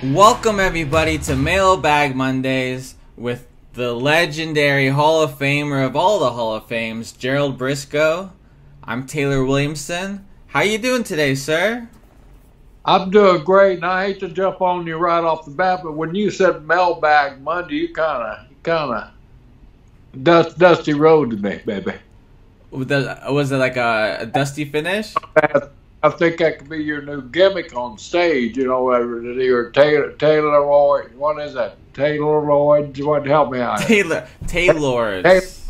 Welcome everybody to Mailbag Mondays with the legendary Hall of Famer of all the Hall of Fames, Gerald Briscoe. I'm Taylor Williamson. How you doing today, sir? I'm doing great, and I hate to jump on you right off the bat, but when you said Mailbag Monday, you kind of dusty road to me, baby. Was it like a dusty finish? I think that could be your new gimmick on stage. You know, you're Taylor Lloyd. What is that? Taylor Lloyd. What? Help me out. Taylor's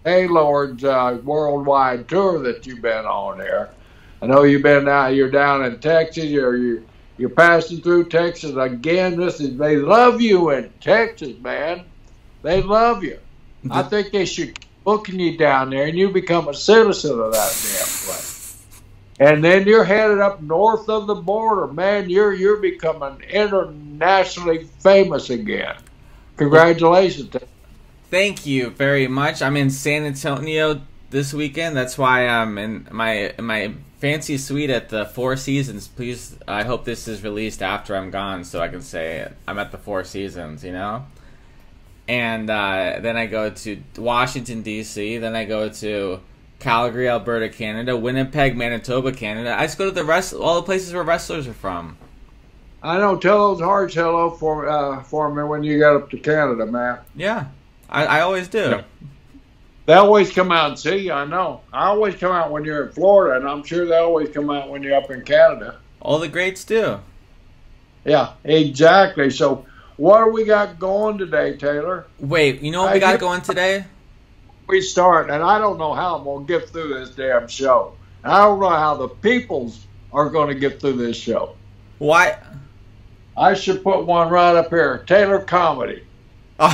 worldwide tour that you've been on there. I know you've been out. You're down in Texas. You're passing through Texas again. They love you in Texas, man. They love you. I think they should keep booking you down there, and you become a citizen of that damn place. And then you're headed up north of the border, man. You're becoming internationally famous again. Congratulations. Thank you very much. I'm in San Antonio this weekend. That's why I'm in my fancy suite at the Four Seasons. Please, I hope this is released after I'm gone so I can say I'm at the Four Seasons, you know? And then I go to Washington, D.C. Then I go to Calgary, Alberta, Canada. Winnipeg, Manitoba, Canada. I just go to all the places where wrestlers are from. I know. Tell those hearts hello for me when you get up to Canada, man. Yeah, I always do. Yeah. They always come out and see you, I know. I always come out when you're in Florida, and I'm sure they always come out when you're up in Canada. All the greats do. Yeah, exactly. So what do we got going today, Taylor? Wait, you know what we got going today? We start, and I don't know how I'm going to get through this damn show. I don't know how the peoples are going to get through this show. Why? I should put one right up here. Taylor Comedy. Because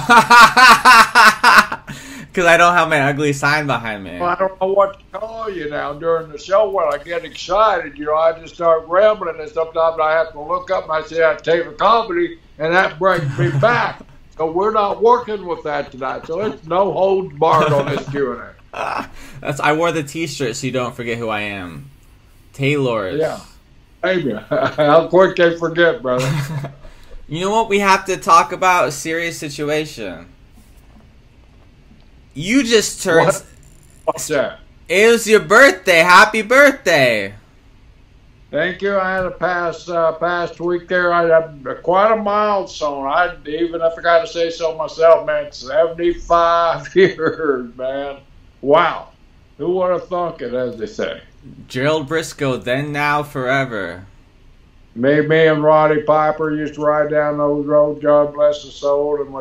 I don't have my ugly sign behind me. Well, I don't know what to call you now during the show. When I get excited, I just start rambling, and sometimes I have to look up and I say, Taylor Comedy, and that brings me back. So we're not working with that tonight. So it's no holds barred on this Q&A. I wore the T-shirt so you don't forget who I am. Taylor's. Yeah. Maybe. How quick they forget, brother. You know what we have to talk about? A serious situation. You just turned... What's that? It was your birthday. Happy birthday. Thank you. I had a past week there. I had quite a milestone. Even if I got to say so myself, man, 75 years, man. Wow. Who would have thunk it, as they say? Gerald Briscoe, then, now, forever. Me and Roddy Piper used to ride down those roads, God bless his soul, and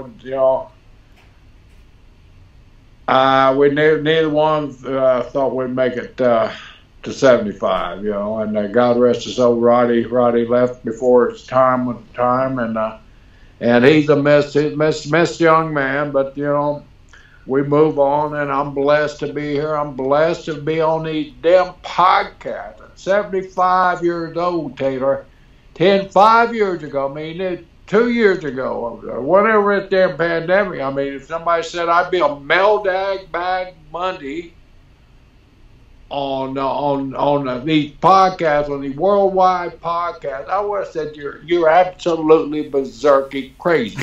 neither one thought we'd make it to 75, and God rest his soul. Roddy left before his time, and he's a missed young man, but we move on, and I'm blessed to be here. I'm blessed to be on these damn podcasts. I'm 75 years old, Taylor. 5 years ago, 2 years ago, or whatever this damn pandemic. If somebody said I'd be a Mailbag Monday on these podcasts, on the worldwide podcast, I would have said you're absolutely berserky crazy.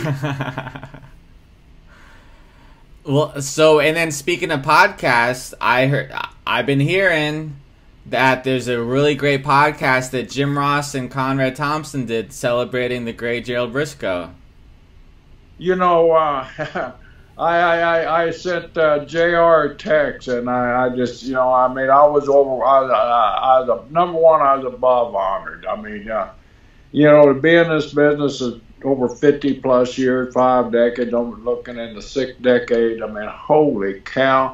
Well, and then speaking of podcasts, I've been hearing that there's a really great podcast that Jim Ross and Conrad Thompson did celebrating the great Gerald Briscoe. I sent JR a text, and I just, I was number one, I was above honored. To be in this business is over 50 plus years, 5 decades, I'm looking in the 6th decade. Holy cow.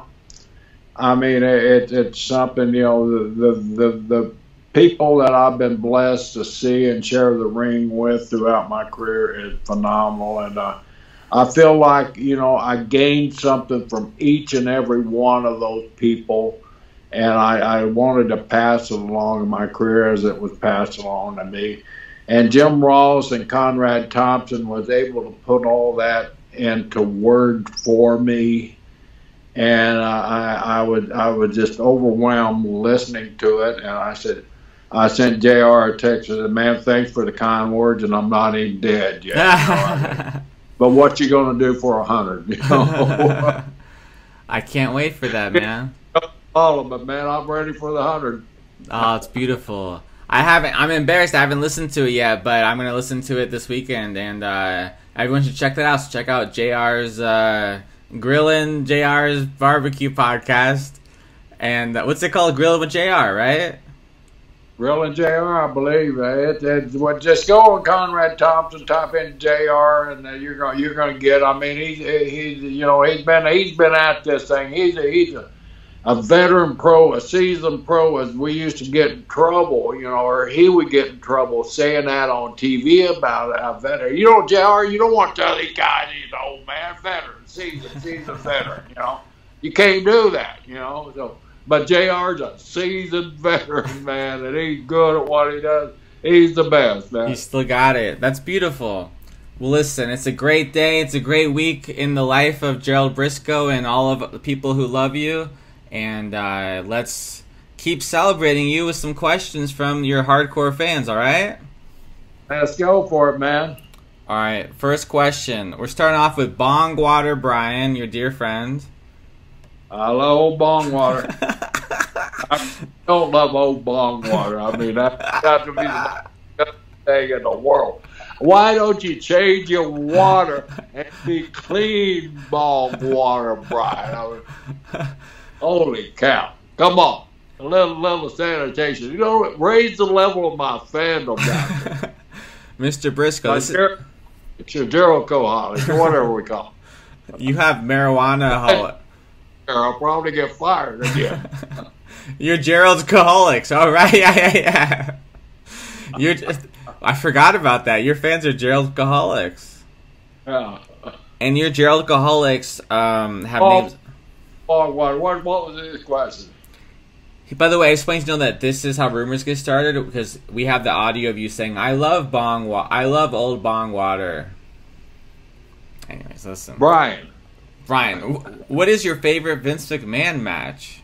It's something, the people that I've been blessed to see and share the ring with throughout my career is phenomenal. And I feel like, I gained something from each and every one of those people. And I wanted to pass it along in my career as it was passed along to me. And Jim Ross and Conrad Thompson was able to put all that into word for me. And I was just overwhelmed listening to it. And I said, I sent JR a text and said, man, thanks for the kind words, and I'm not even dead yet. But what you going to do for 100? You know? I can't wait for that, man. All of it, man. I'm ready for the 100. Oh, it's beautiful. I'm embarrassed. I haven't listened to it yet, but I'm going to listen to it this weekend, and everyone should check that out. So check out JR's Grillin' JR's Barbecue podcast. And what's it called? Grillin' with JR, right? Grillin' JR, I believe. Just go on Conrad Thompson, type in JR, and you're going to get. I mean, he's been at this thing. He's a veteran pro, a seasoned pro. As we used to get in trouble, or he would get in trouble saying that on TV about a veteran. JR, you don't want to tell these guys he's an old man, veteran, seasoned veteran. You can't do that. So. But JR's a seasoned veteran, man, and he's good at what he does. He's the best, man. You still got it. That's beautiful. Well, listen, it's a great day. It's a great week in the life of Gerald Brisco and all of the people who love you. And let's keep celebrating you with some questions from your hardcore fans, all right? Let's go for it, man. All right, first question. We're starting off with Bongwater Brian, your dear friend. I love old Bongwater. I don't love old Bongwater. I mean, that's got to be the best thing in the world. Why don't you change your water and be clean Bongwater, Brian? I mean, holy cow. Come on. A little sanitation. Raise the level of my fandom down. Mr. Brisco. It's your Gerald Koholic, or whatever we call it. You have marijuana. I'll probably get fired again. You're Gerald's Koholics. All right, yeah. I forgot about that. Your fans are Gerald Koholics. Yeah. And your Gerald Koholics have names. What was this question? By the way, I just want you to know that this is how rumors get started because we have the audio of you saying, "I love old Bongwater." Anyways, listen. Brian, what is your favorite Vince McMahon match?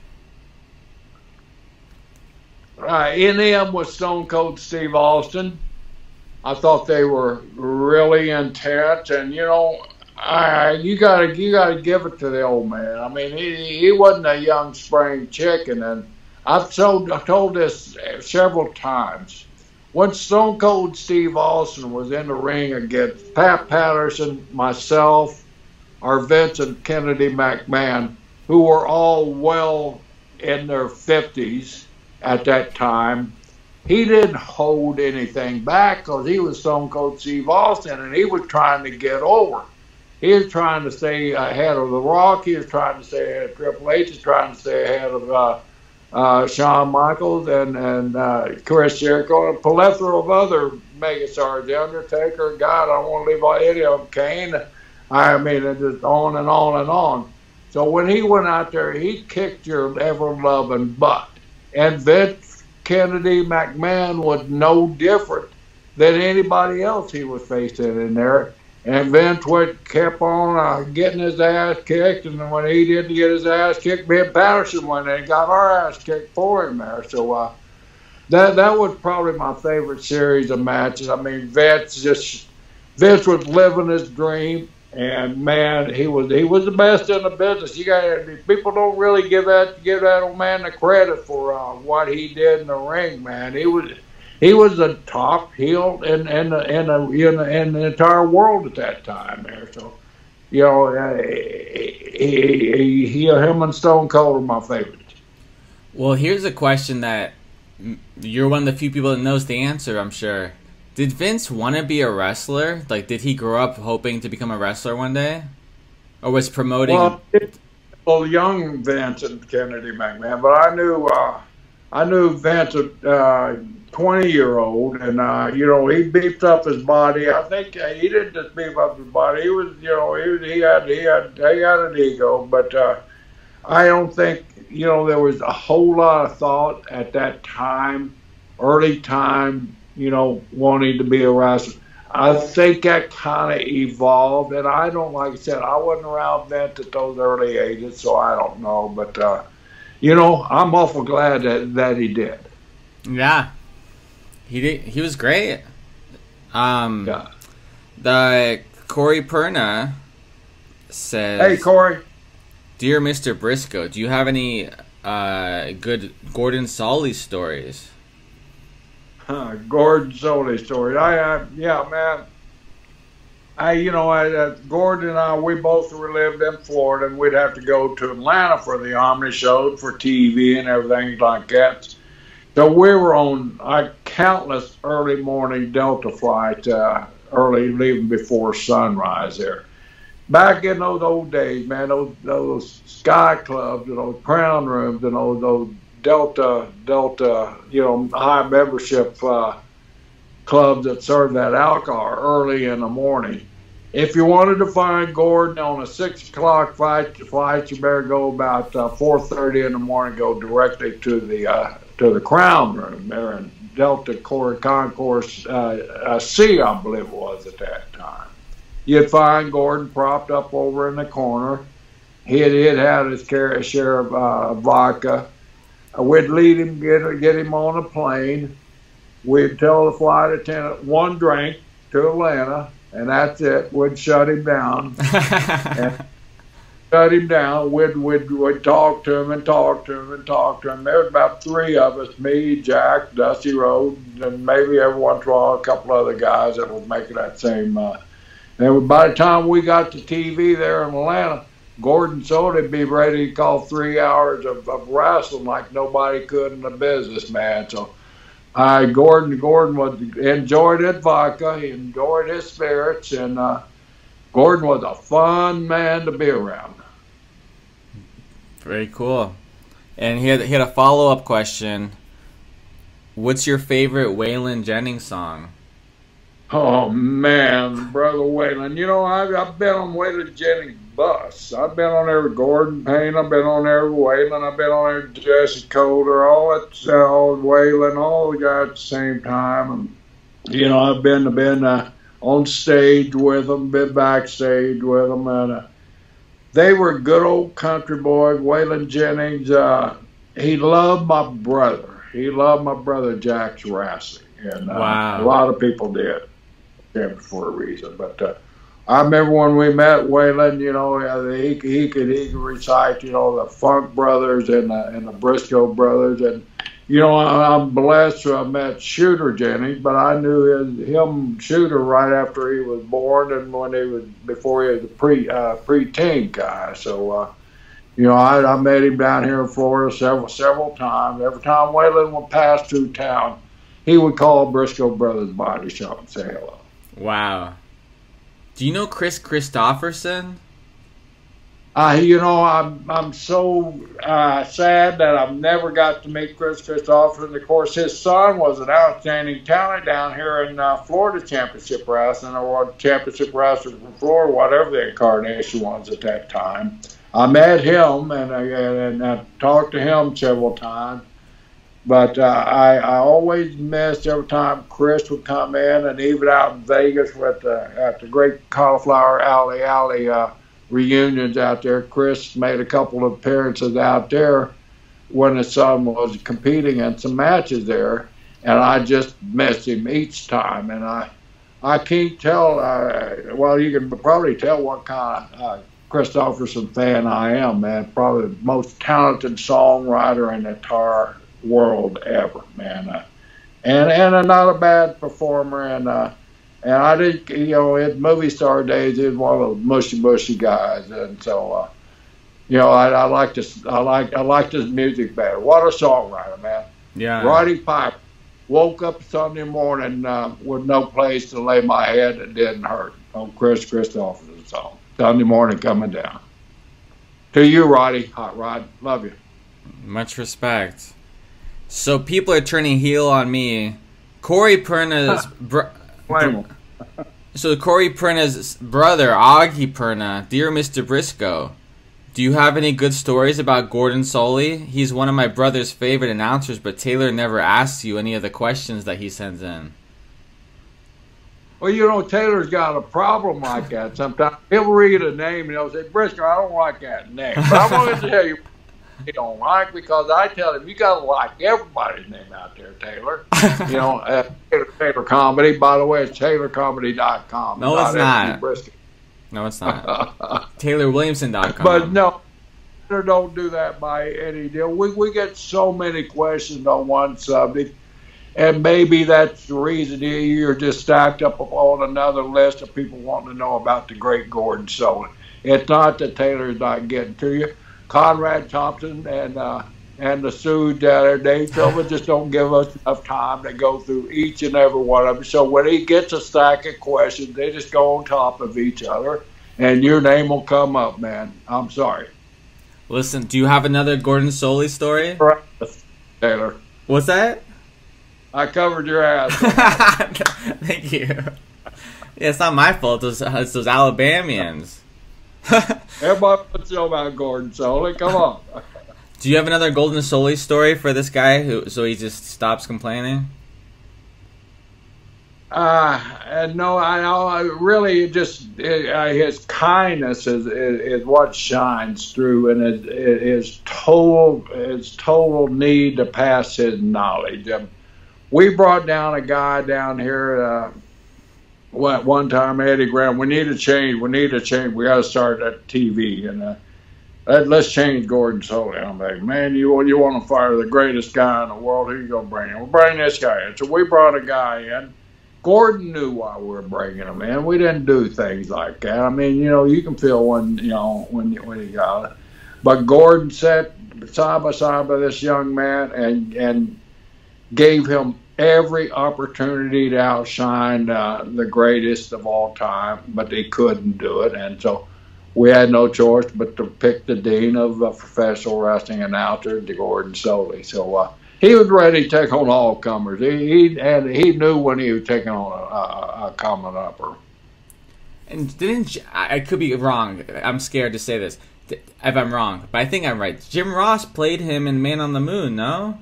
In them with Stone Cold Steve Austin. I thought they were really intense, and you gotta give it to the old man. I mean, he wasn't a young spring chicken, and I've told this several times. When Stone Cold Steve Austin was in the ring against Pat Patterson, myself, or Vince and Kennedy McMahon, who were all well in their 50s at that time, he didn't hold anything back because he was Stone Cold Steve Austin, and he was trying to get over. He was trying to stay ahead of The Rock. He was trying to stay ahead of Triple H. He was trying to stay ahead of Shawn Michaels and Chris Jericho and a plethora of other megastars, The Undertaker. God, I don't want to leave any of them. Kane. I mean, it's just on and on and on. So when he went out there, he kicked your ever-loving butt. And Vince Kennedy McMahon was no different than anybody else he was facing in there. And Vince kept on getting his ass kicked. And when he didn't get his ass kicked, me and Patterson went in and got our ass kicked for him there. So that was probably my favorite series of matches. I mean, Vince was living his dream. And man, he was the best in the business. People don't really give that old man the credit for what he did in the ring. Man, he was the top heel in the entire world at that time. There, so him and Stone Cold are my favorites. Well, here's a question that you're one of the few people that knows the answer, I'm sure. Did Vince want to be a wrestler? Like, did he grow up hoping to become a wrestler one day? Or was promoting... Well, young Vince and Kennedy McMahon, but I knew Vince, 20-year-old, and, he beefed up his body. I think he didn't just beef up his body. He was, he had an ego, but I don't think, there was a whole lot of thought at that time, early time, wanting to be a wrestler. I think that kind of evolved, and I don't, like I said, I wasn't around Vince at those early ages, so I don't know. But, I'm awful glad that he did. Yeah, He was great. Yeah. The Corey Perna says, Hey, Corey. "Dear Mr. Briscoe, do you have any good Gordon Solly stories?" Gordon Soley story. Yeah, man. Gordon and I, we both lived in Florida, and we'd have to go to Atlanta for the Omni show for TV and everything like that. So we were on countless early morning Delta flights, early, leaving before sunrise there. Back in those old days, man, those Sky Clubs and those Crown Rooms and those Delta, high membership clubs that serve that alcohol early in the morning. If you wanted to find Gordon on a 6 o'clock flight, you better go about 4:30 in the morning. Go directly to the Crown Room there in Delta Concourse C, I believe it was at that time. You'd find Gordon propped up over in the corner. He'd had his share of vodka. We'd lead him, get him on a plane. We'd tell the flight attendant one drink to Atlanta, and that's it. We'd shut him down. And shut him down. We'd talk to him and talk to him and talk to him. There was about 3 of us, me, Jack, Dusty Rhodes, and maybe every once in a while a couple other guys that would make that same. And by the time we got to TV there in Atlanta, Gordon Soley would be ready to call 3 hours of wrestling like nobody could in the business, man. So Gordon enjoyed his vodka, he enjoyed his spirits, and Gordon was a fun man to be around. Very cool. And he had a follow-up question. What's your favorite Waylon Jennings song? Oh, man, Brother Waylon. I've been on Waylon Jennings' bus. I've been on every Gordon Payne. I've been on every Waylon. I've been on every Jesse Coulter, all Waylon, all the guys at the same time. And, I've been on stage with them, been backstage with them. And they were good old country boys. Waylon Jennings, he loved my brother. He loved my brother, Jack Jurassic. And wow. A lot of people did. For a reason, but I remember when we met Waylon, he could recite, the Funk Brothers and the Briscoe Brothers, and I'm blessed to have met Shooter Jennings, but I knew him Shooter right after he was born and before he was a pre-teen guy. So I met him down here in Florida several times. Every time Waylon would pass through town, he would call Briscoe Brothers Body Shop and say hello. Wow. Do you know Chris Christopherson? I'm so sad that I've never got to meet Chris Christopherson. Of course, his son was an outstanding talent down here in Florida Championship Wrestling, or Championship Wrestling from Florida, whatever the incarnation was at that time. I met him and I talked to him several times. But I always missed every time Chris would come in, and even out in Vegas at the Great Cauliflower Alley reunions out there. Chris made a couple of appearances out there when his son was competing in some matches there, and I just missed him each time. And I can't tell. Well, you can probably tell what kind of Christopherson fan I am, man. Probably the most talented songwriter in the entire world ever, man, and not a bad performer, and I did, in movie star days, he was one of those mushy guys, and so I liked his music better. What a songwriter, man. Yeah. Roddy Piper woke up Sunday morning with no place to lay my head that didn't hurt. On Chris Christopherson song, Sunday morning coming down. To you, Roddy, Hot Rod, love you. Much respect. So people are turning heel on me. Corey Perna's so Corey Perna's brother, Augie Perna, dear Mr. Briscoe, do you have any good stories about Gordon Soley? He's one of my brother's favorite announcers, but Taylor never asks you any of the questions that he sends in. Well, Taylor's got a problem like that sometimes. He'll read a name and he'll say, Briscoe, I don't like that name. But I'm going to tell you, he don't like, because I tell him, you got to like everybody's name out there, Taylor. Taylor Comedy. By the way, it's TaylorComedy.com. No, it's not. Brisket. No, it's not. TaylorWilliamson.com. But no, don't do that by any deal. We get so many questions on one subject, and maybe that's the reason you're just stacked up on another list of people wanting to know about the great Gordon Solie. It's not that Taylor's not getting to you. Conrad Thompson and the Sioux Dave Silva just don't give us enough time to go through each and every one of them. So when he gets a stack of questions, they just go on top of each other, and your name will come up, man. I'm sorry. Listen, do you have another Gordon Solie story? Taylor. What's that? I covered your ass. Thank you. Yeah, it's not my fault. It's those Alabamians. Everybody wants to know about Gordon Solie. Come on. Do you have another Gordon Solie story for this guy so he just stops complaining? No, I really just his kindness is what shines through, and his total need to pass his knowledge. We brought down a guy down here. One time, Eddie Graham, we need a change. We got to start at TV, and let's change Gordon Solie. I'm like, man, you want to fire the greatest guy in the world? Who you gonna bring in? We'll bring this guy in. So we brought a guy in. Gordon knew why we were bringing him in. We didn't do things like that. I mean, you can feel when you got it. But Gordon sat side by side with this young man and gave him every opportunity to outshine the greatest of all time, but they couldn't do it. And so we had no choice but to pick the dean of professional wrestling announcer, Gordon Solie. So he was ready to take on all comers. He knew when he was taking on a coming upper. And I could be wrong. I'm scared to say this if I'm wrong, but I think I'm right. Jim Ross played him in Man on the Moon, no?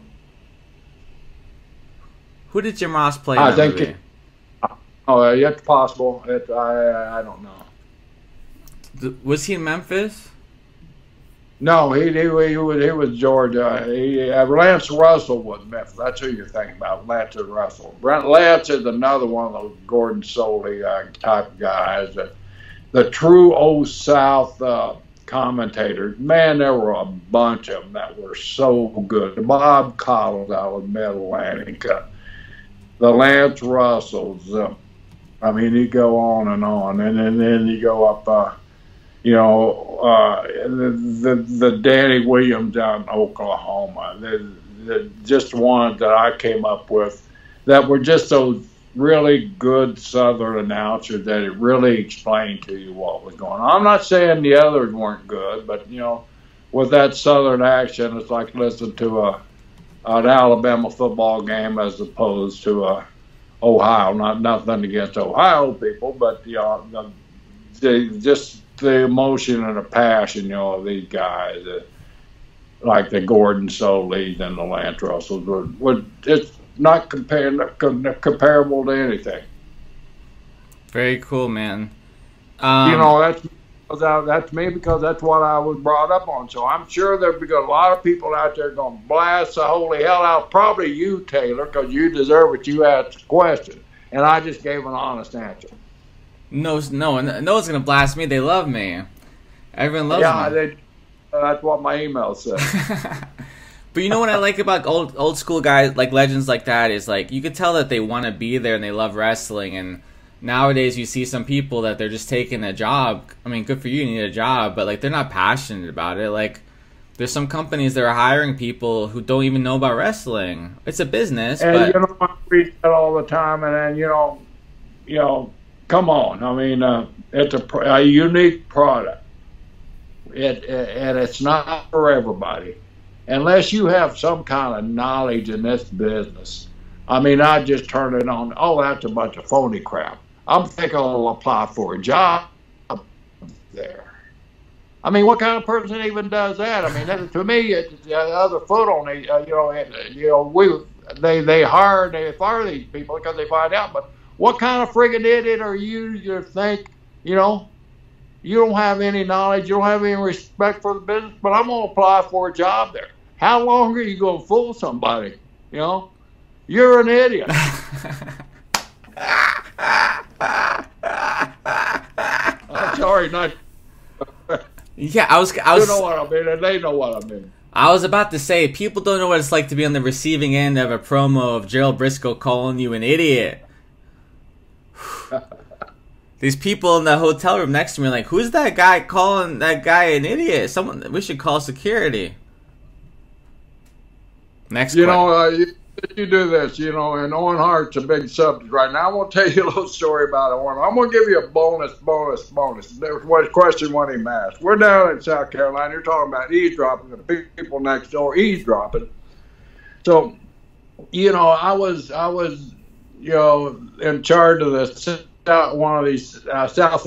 Who did Jim Ross play in that movie? It's possible. I don't know. Was he in Memphis? No, he was Georgia. Lance Russell was Memphis. That's who you're thinking about, Lance Russell. Lance is another one of those Gordon Solie type guys. The true old South commentators. Man, there were a bunch of them that were so good. Bob Collins out of Mid-Atlantic. The Lance Russells. You go on, and then you go up. The Danny Williams out in Oklahoma. The just ones that I came up with that were just those really good Southern announcers that it really explained to you what was going on. I'm not saying the others weren't good, but with that Southern accent, it's like listening to an Alabama football game as opposed to Ohio. Nothing against Ohio people, but just the emotion and the passion, of these guys, like the Gordon Solies and the Lance Russells, would it's not comparable to anything. Very cool, man. That's me, because that's what I was brought up on. So I'm sure there'll be a lot of people out there going to blast the holy hell out. Probably you, Taylor, because you deserve it. You asked the question, and I just gave an honest answer. No one's gonna blast me. They love me. Everyone loves me. That's what my email said. But you know what I like about old school guys, like legends like that, is like you could tell that they want to be there and they love wrestling. And nowadays you see some people that they're just taking a job. I mean, good for you, you need a job, but like they're not passionate about it. Like there's some companies that are hiring people who don't even know about wrestling. It's a business. And I read that all the time, and then come on. I mean, it's a unique product. And it's not for everybody. Unless you have some kind of knowledge in this business. I mean, I just turn it on. Oh, that's a bunch of phony crap. I'm thinking I'll apply for a job there. I mean, what kind of person even does that? I mean, to me, it's the other foot on the, they fire these people because they find out. But what kind of friggin' idiot are you to think, You don't have any knowledge. You don't have any respect for the business, but I'm going to apply for a job there. How long are you going to fool somebody? You know, you're an idiot. I'm sorry, not. Yeah, I was. You know what I mean, and they know what I mean. I was about to say, people don't know what it's like to be on the receiving end of a promo of Gerald Briscoe calling you an idiot. These people in the hotel room next to me are like, who's that guy calling that guy an idiot? Someone, we should call security. Next You know, you do this, you know, and Owen Hart's a big subject right now. I'm going to tell you a little story about Owen. I'm going to give you a bonus. There was a question when he asked. We're down in South Carolina. You're talking about eavesdropping, the people next door eavesdropping. So, you know, I was, you know, in charge of this, one of these South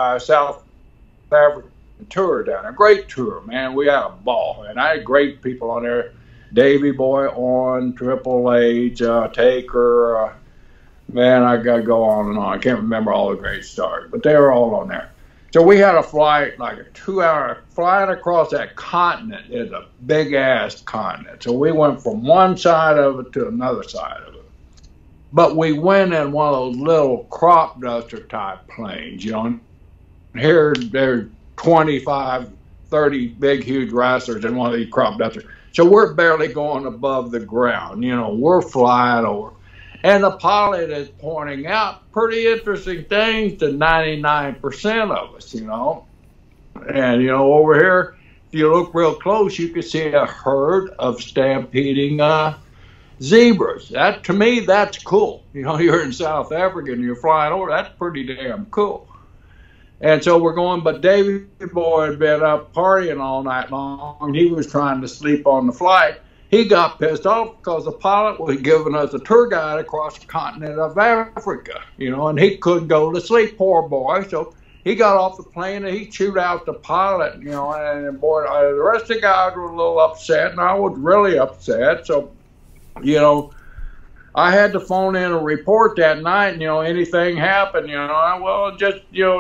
African tour down there. Great tour, man. We had a ball, and I had great people on there. Davey Boy on, Triple H, Taker, man, I got to go on and on. I can't remember all the great stars, but they were all on there. So we had a flight, like a 2-hour flying across that continent. It's a big-ass continent. So we went from one side of it to another side of it. But we went in one of those little crop duster type planes, you know. Here, there's 25, 30 big, huge wrestlers in one of these crop dusters. So we're barely going above the ground. You know, we're flying over. And the pilot is pointing out pretty interesting things to 99% of us, you know. And, you know, over here, if you look real close, you can see a herd of stampeding zebras. That, to me, that's cool. You know, you're in South Africa and you're flying over. That's pretty damn cool. And so we're going, but Davey Boy had been up partying all night long. He was trying to sleep on the flight. He got pissed off because the pilot was giving us a tour guide across the continent of Africa, you know, and he couldn't go to sleep, poor boy. So he got off the plane and he chewed out the pilot, you know, and boy, the rest of the guys were a little upset, and I was really upset. So, you know, I had to phone in a report that night, and, you know, anything happened, you know, well, just, you know,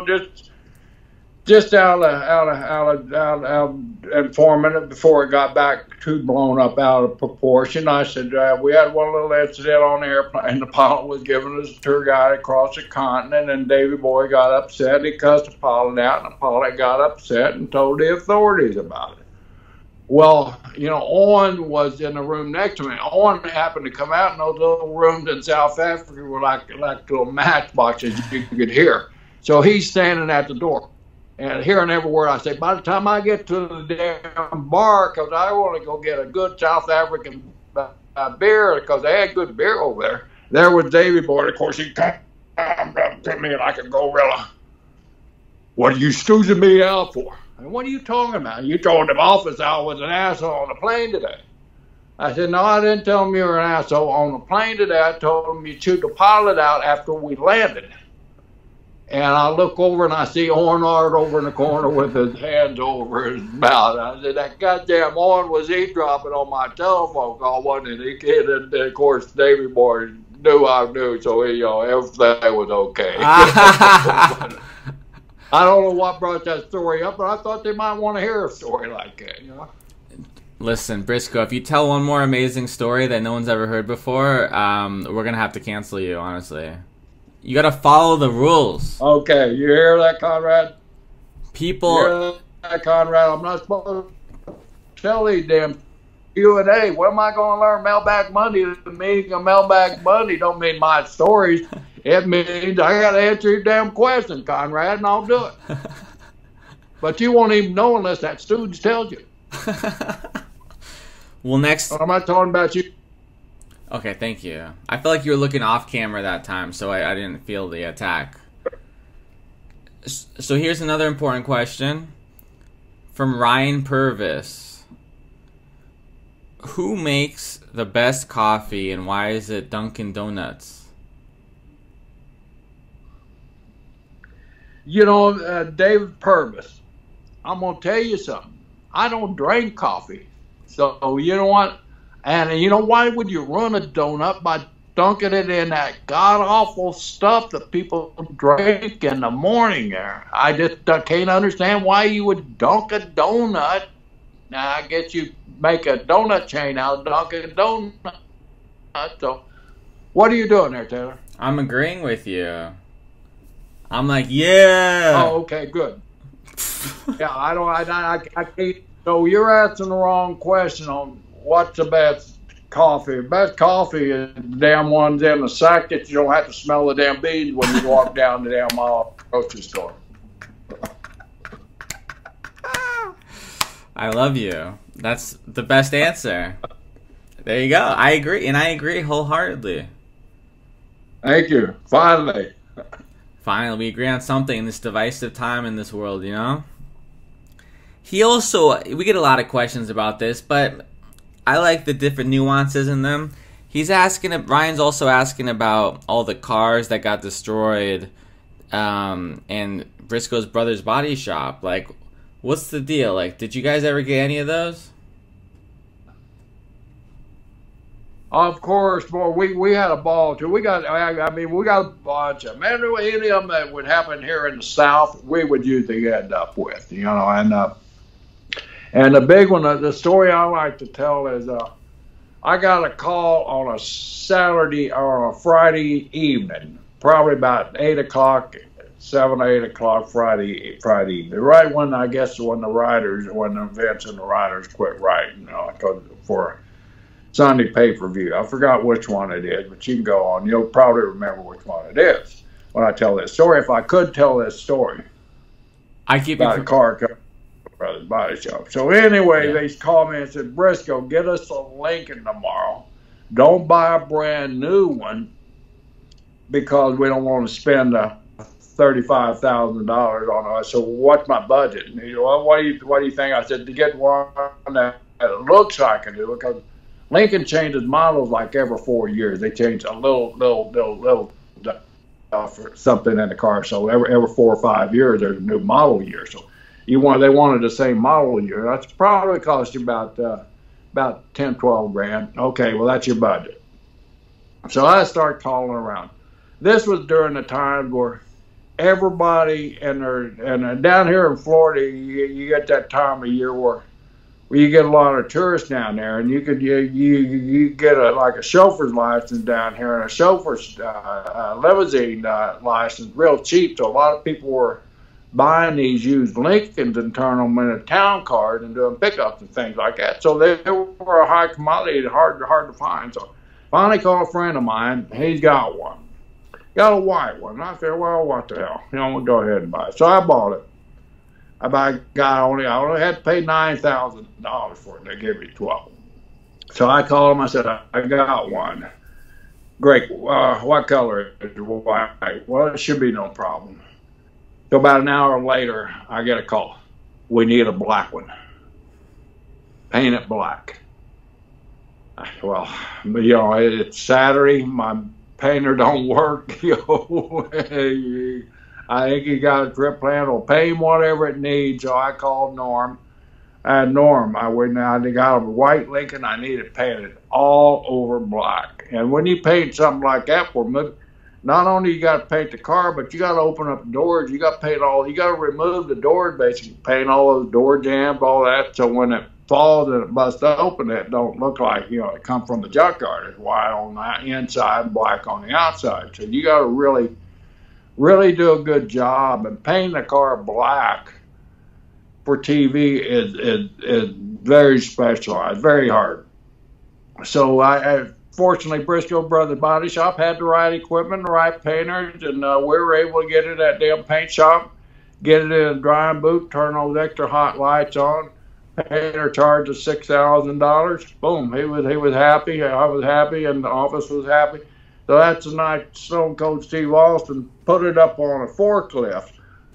just out of informant before it got back too blown up out of proportion. I said, we had one little incident on the airplane. The pilot was giving us a tour guide across the continent, and Davey Boy got upset. He cussed the pilot out, and the pilot got upset and told the authorities about it. Well, you know, Owen was in the room next to me. Owen happened to come out, and those little rooms in South Africa were like little matchboxes you could hear. So he's standing at the door. And hearing every word I say, by the time I get to the damn bar, because I want to go get a good South African beer, because they had good beer over there was Davey Boy. Of course, he came up to me like a gorilla. What are you stoozing me out for? And what are you talking about? You told the office I was an asshole on the plane today. I said, no, I didn't tell him you were an asshole on the plane today. I told him you chewed the pilot out after we landed. And I look over and I see Owen Hart over in the corner with his hands over his mouth. I said, that goddamn Owen was eavesdropping on my telephone call, wasn't he? And of course, Davey Boy knew I knew, so he, you know, everything was okay. I don't know what brought that story up, but I thought they might want to hear a story like that, you know? Listen, Briscoe, if you tell one more amazing story that no one's ever heard before, we're going to have to cancel you, honestly. You got to follow the rules. Okay, you hear that, Conrad? People... You hear that, Conrad? I'm not supposed to tell these damn Q&A. What am I going to learn? Mailbag Monday. The meaning of Mailbag Monday don't mean my stories. It means I got to answer your damn question, Conrad, and I'll do it. But you won't even know unless that student tells you. Well, next... I'm not talking about you. Okay, thank you. I feel like you were looking off camera that time, so I didn't feel the attack. So here's another important question from Ryan Purvis. Who makes the best coffee, and why is it Dunkin' Donuts? You know, David Purvis, I'm going to tell you something. I don't drink coffee. So, you know what? And you know, why would you run a donut by dunking it in that god awful stuff that people drink in the morning there. I just can't understand why you would dunk a donut. Now, I guess you make a donut chain out of Dunkin' Donuts. So, what are you doing there, Taylor? I'm agreeing with you. I'm like, yeah. Oh, okay, good. Yeah, I can't. So you're asking the wrong question on what's the best coffee. Best coffee is the damn ones in the sack that you don't have to smell the damn beans when you walk down the damn grocery store. I love you. That's the best answer. There you go. I agree, and I agree wholeheartedly. Thank you. Finally, we agree on something in this divisive time in this world, you know? We get a lot of questions about this, but I like the different nuances in them. Ryan's also asking about all the cars that got destroyed, and Briscoe's brother's body shop. Like, what's the deal? Like, did you guys ever get any of those? of course, boy, we had a ball too. We got a bunch of them. Any of them that would happen here in the South, we would usually end up with, and the big one, the story I like to tell is, I got a call on a Saturday or a Friday evening, probably about 8 o'clock, 7 or 8 o'clock Friday evening. Right when, I guess, when the events and the riders quit riding, for Sunday pay-per-view. I forgot which one it is, but you can go on. You'll probably remember which one it is when I tell this story. If I could tell this story about a car coming to Brothers Body Shop. So anyway, They called me and said, Briscoe, get us a Lincoln tomorrow. Don't buy a brand new one because we don't want to spend $35,000 on it. So what's my budget? And what do you think? I said, to get one that looks like a new, because Lincoln changes models like every 4 years. They change a little for something in the car. So every 4 or 5 years, there's a new model year. So they wanted the same model year. That's probably cost you about 10, 12 grand. Okay, well, that's your budget. So I start calling around. This was during the time where everybody and down here in Florida, you get that time of year where you get a lot of tourists down there, and you get a chauffeur's license down here and a chauffeur's limousine license real cheap. So a lot of people were buying these used Lincolns and turning them into town cars and doing pickups and things like that. So they were a high commodity, hard to find. So finally called a friend of mine. He's got one. Got a white one. And I said, well, what the hell? We'll go ahead and buy it. So I bought it. I only had to pay $9,000 for it. They gave me 12. So I called them. I said, I got one. Great. What color is it? White. Well, it should be no problem. So about an hour later, I get a call. We need a black one. Paint it black. Well, it's Saturday. My painter don't work. I think he got a trip plan or pay him whatever it needs. So I called Norm. Norm, I got a white Lincoln. I need it painted all over black. And when you paint something like that for me, not only you got to paint the car, but you got to open up the doors. You got to you got to remove the doors, basically paint all those door jambs, all that. So when it falls and it busts open, it don't look like it come from the junkyard. It's white on the inside, black on the outside. So you got to really do a good job, and painting a car black for TV is very specialized, very hard. So I fortunately, Briscoe Brothers Body Shop had the right equipment, the right painters, and we were able to get it at that damn paint shop, get it in a drying booth, turn those extra hot lights on. Painter charged us $6,000. Boom, he was happy, I was happy, and the office was happy. So that's the night Stone Cold Steve Austin put it up on a forklift.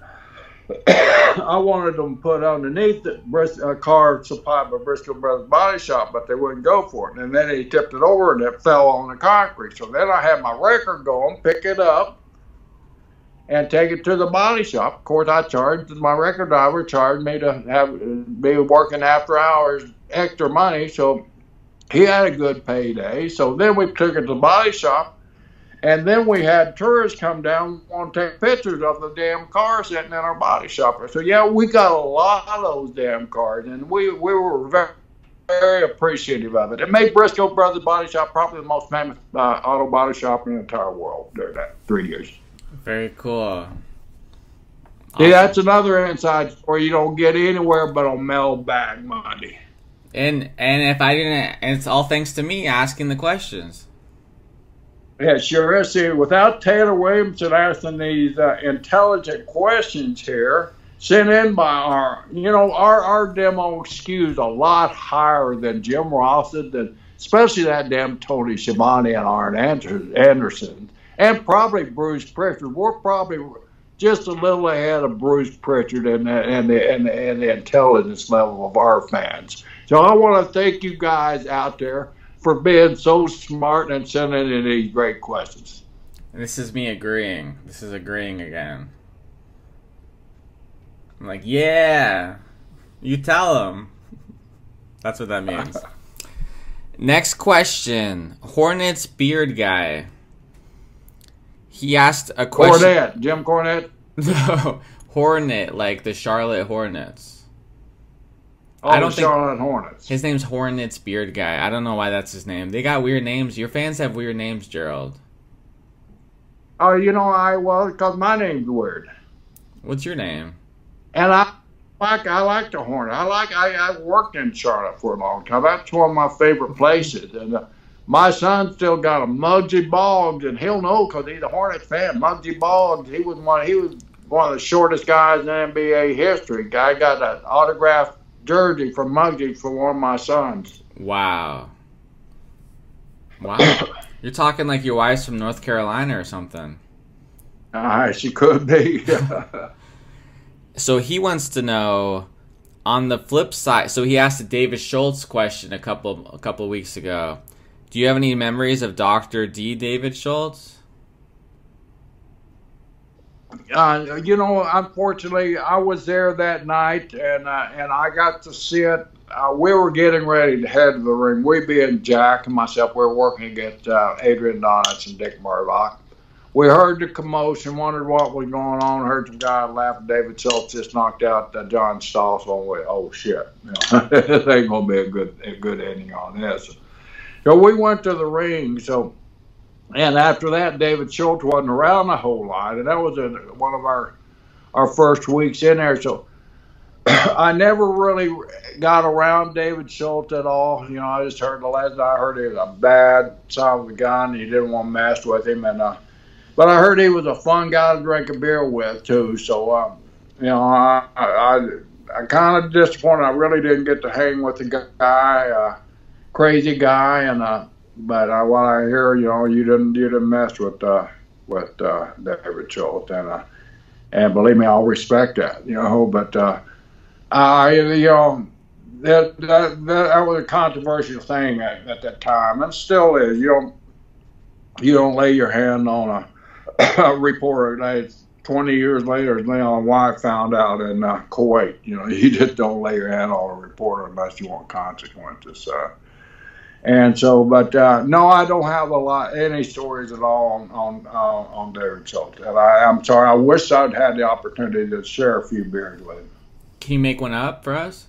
I wanted them put underneath a car supplied by Briscoe Brothers Body Shop, but they wouldn't go for it. And then he tipped it over and it fell on the concrete. So then I had my wrecker go and pick it up and take it to the body shop. Of course, my wrecker driver charged me to be working after hours, extra money. So he had a good payday. So then we took it to the body shop, and then we had tourists come down want to take pictures of the damn car sitting in our body shop. So yeah, we got a lot of those damn cars, and we were very appreciative of it. It made Briscoe Brothers Body Shop probably the most famous auto body shop in the entire world during that 3 years. Very cool. See, that's another inside story you don't get anywhere but on Mailbag Monday. And if I didn't, and it's all thanks to me asking the questions. Yeah, sure is. See, without Taylor Williamson asking these intelligent questions here, sent in by our demo skews a lot higher than Jim Ross's, and especially that damn Tony Schiavone and Arn Anderson, and probably Bruce Prichard. We're probably just a little ahead of Bruce Prichard and the intelligence level of our fans. So I want to thank you guys out there for being so smart and sending in these great questions. This is me agreeing. This is agreeing again. I'm like, yeah, you tell them. That's what that means. Next question. Hornets beard guy. He asked a question. Cornette. Jim Cornette? No. Hornet, like the Charlotte Hornets. Oh, I don't think Charlotte Hornets. His name's Hornets beard guy. I don't know why that's his name. They got weird names. Your fans have weird names, Gerald. Oh, because my name's weird. What's your name? And I like the Hornet. I worked in Charlotte for a long time. That's one of my favorite places. And my son still got a Muggsy Boggs, and he'll know because he's a Hornet fan. Muggsy Boggs, he was one of the shortest guys in NBA history. Guy got an autographed jersey from Muggsy for one of my sons. Wow. You're talking like your wife's from North Carolina or something. She could be. So he wants to know, on the flip side, so he asked a David Schultz question a couple of weeks ago. Do you have any memories of Dr. D. David Schultz? Unfortunately, I was there that night, and I got to sit. We were getting ready to head to the ring. We being Jack and myself, we were working against Adrian Donitz and Dick Murdoch. We heard the commotion, wondered what was going on, heard some guy laughing. David Schultz just knocked out John Stossel. Oh, shit. This ain't going to be a good ending on this. So we went to the ring. And after that, David Schultz wasn't around a whole lot. And that was one of our first weeks in there. So I never really got around David Schultz at all. I just heard the last I heard he was a bad son of a gun. You didn't want to mess with him. But I heard he was a fun guy to drink a beer with, too. So, I kind of disappointed. I really didn't get to hang with the guy, crazy guy. But what I hear, you didn't mess with David Schultz. And believe me, I'll respect that, But, that was a controversial thing at that time. And still is. You don't lay your hand on a reporter. 20 years later, Leon White found out in Kuwait. You just don't lay your hand on a reporter unless you want consequences. And so, but no, I don't have any stories at all on David Schultz. And I'm sorry. I wish I'd had the opportunity to share a few beers with him. Can you make one up for us?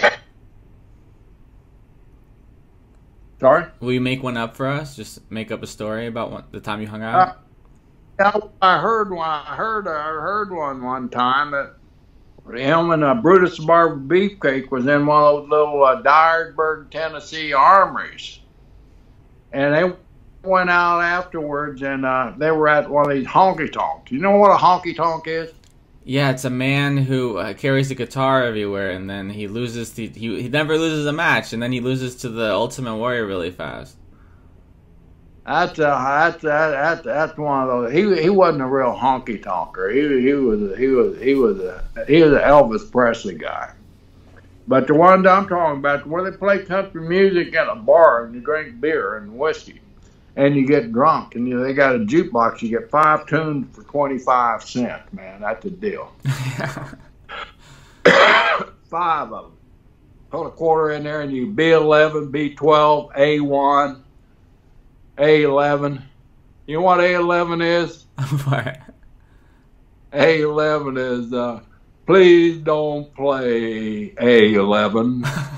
Sorry? Will you make one up for us? Just make up a story about the time you hung out? I heard one time that him and Brutus the Barber Beefcake was in one of those little Dyersburg, Tennessee armories. And they went out afterwards, and they were at one of these honky-tonks. You know what a honky-tonk is? Yeah, it's a man who carries a guitar everywhere, and then he loses. He never loses a match, and then he loses to the Ultimate Warrior really fast. That's one of those. He wasn't a real honky tonker. He was an Elvis Presley guy. But the one I'm talking about, where they play country music at a bar and you drink beer and whiskey, and you get drunk, and they got a jukebox. You get 5 tunes for 25 cents. Man, that's a deal. 5 of them. put a quarter in there, and you B11, B12, A1, A11. You know what A11 is? What? A11 is please don't play A11.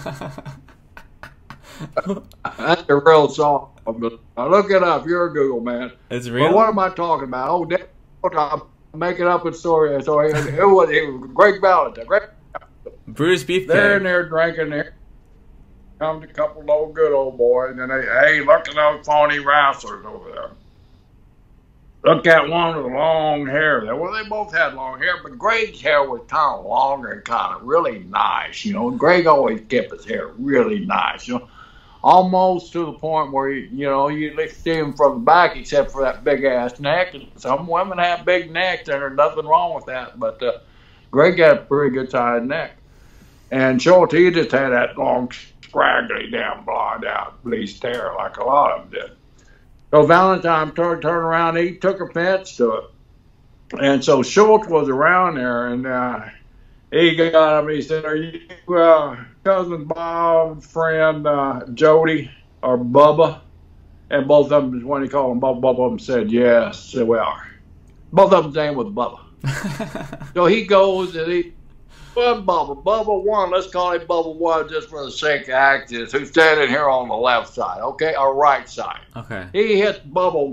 That's a real song. Look it up. You're a Google man. It's real. But what am I talking about? Oh, I'm making up a story. So it was Greg Valentine. Brutus Beefcake. They're in there drinking there. Comes a couple of old good old boys, and hey, look at those phony wrestlers over there. Look at one with long hair. Well, they both had long hair, but Greg's hair was kind of longer and kind of really nice. Greg always kept his hair really nice. Almost to the point where you see him from the back, except for that big ass neck. And some women have big necks, and there's nothing wrong with that. But Greg got a pretty good sized neck, and Schultz, he just had that long, scraggly, damn blonde out bleached hair like a lot of them did. So Valentine turned around, he took offense to it. And so Schultz was around there, and he got him, he said, are you cousin Bob's friend Jody or Bubba? And both of them, when he called them Bubba, both of them said, yes, we are. Both of them's name was Bubba. So he goes and he, well, Bubba 1, let's call him Bubba 1 just for the sake of access, who's standing here on the left side, okay, or right side. Okay. He hits Bubba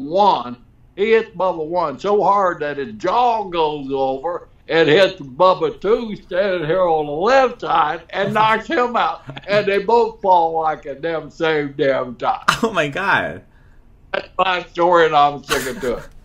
1 so hard that his jaw goes over and hits Bubba 2 standing here on the left side and knocks him out. And they both fall like a damn same damn time. Oh my God. That's my story, and I'm sticking to it.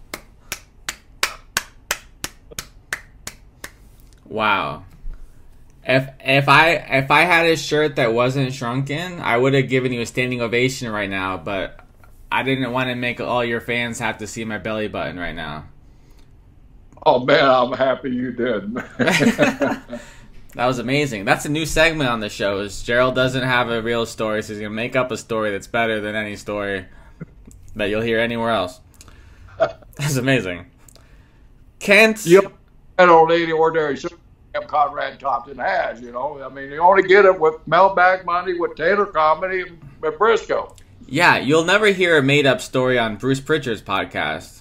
Wow. If I had a shirt that wasn't shrunken, I would have given you a standing ovation right now, but I didn't want to make all your fans have to see my belly button right now. Oh man, I'm happy you did. That was amazing. That's a new segment on the show. Is Gerald doesn't have a real story, so he's gonna make up a story that's better than any story that you'll hear anywhere else. That's amazing. Kent. Yep. That old lady ordinary Conrad Thompson has, I mean, you only get it with Mailbag Monday, with Taylor Comedy, and Briscoe. Yeah, you'll never hear a made-up story on Bruce Pritchard's podcast.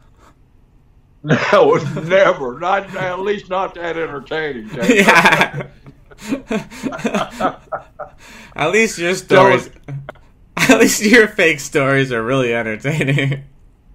No, never. Not at least not that entertaining. Yeah. At least your stories. At least your fake stories are really entertaining.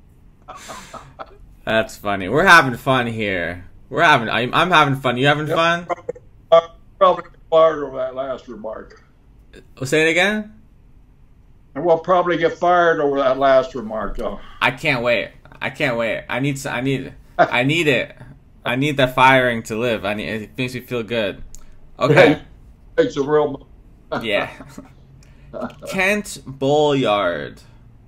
That's funny. We're having fun here. I'm having fun. You having fun? Probably get fired over that last remark. Say it again? And we'll probably get fired over that last remark, though. I can't wait. I need it. I need that firing to live. It makes me feel good. Okay. Takes a real. Yeah. Kent Bolyard.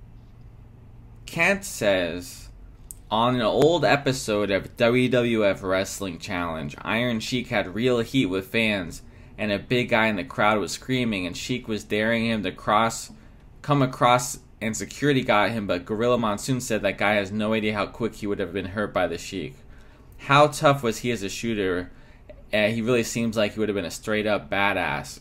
Kent says, on an old episode of WWF Wrestling Challenge, Iron Sheik had real heat with fans, and a big guy in the crowd was screaming, and Sheik was daring him to come across, and security got him, but Gorilla Monsoon said that guy has no idea how quick he would have been hurt by the Sheik. How tough was he as a shooter? He really seems like he would have been a straight-up badass.